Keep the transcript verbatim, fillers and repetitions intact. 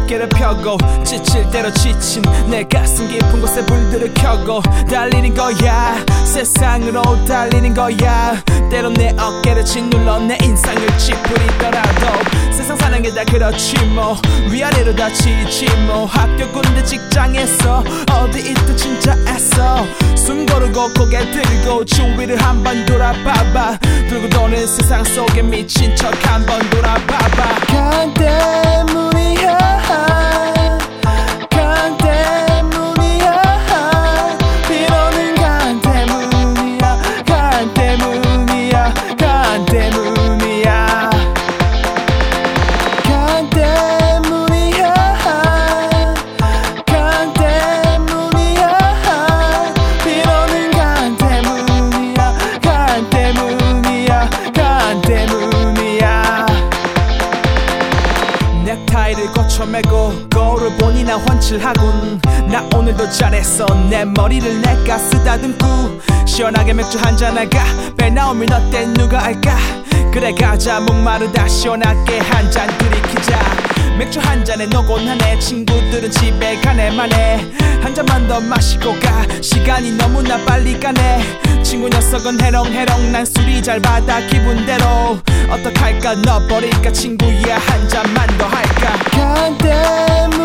어깨를 펴고 지칠 대로 지친 내 가슴 깊은 곳에 불들을 켜고 달리는 거야 세상으로 달리는 거야 때론 내 어깨를 짓눌러 내 인상을 찌푸리더라도 세상 사는 게 다 그렇지 뭐 위아래로 다치지 뭐 학교 군대 직장에서 어디 있든 진짜 애써 숨 고르고 고개 들고 주위를 한번 돌아봐봐 돌고 도는 세상 속에 미친 척 한번 돌아봐봐 강 때문이야 강 때문이야 비로는 강 때문이야 강 때문이야 강 때문이야 강 때문이야 강 때문이야 비로는 강 때문이야 강 때문이야 강 때문이야 넥타이를 고쳐매고 거울을 보니 나 훤칠하군 나 오늘도 잘했어 내 머리를 내가 쓰다듬고 시원하게 맥주 한잔 할까 배 나오면 어때 누가 알까 그래 가자 목마르다 시원하게 한잔 들이키자 맥주 한 잔에 노곤하네 친구들은 집에 가네 만에 한 잔만 더 마시고 가 시간이 너무나 빨리 가네 친구 녀석은 해롱해롱 난 술이 잘 받아 기분대로 어떡할까 너 버릴까 친구야 한 잔만 더 할까 강 때문에